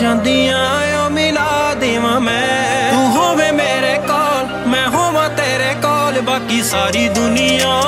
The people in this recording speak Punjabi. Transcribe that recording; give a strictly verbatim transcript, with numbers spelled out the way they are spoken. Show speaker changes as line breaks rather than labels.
ਜਾਂਦੀਆਂ ਓ ਮਿਲਾ ਦੇਵਾਂ ਮੈਂ। ਤੂੰ ਹੋਵੇਂ ਮੇਰੇ ਕੋਲ, ਮੈਂ ਹੋਵਾਂ ਤੇਰੇ ਕੋਲ, ਬਾਕੀ ਸਾਰੀ ਦੁਨੀਆ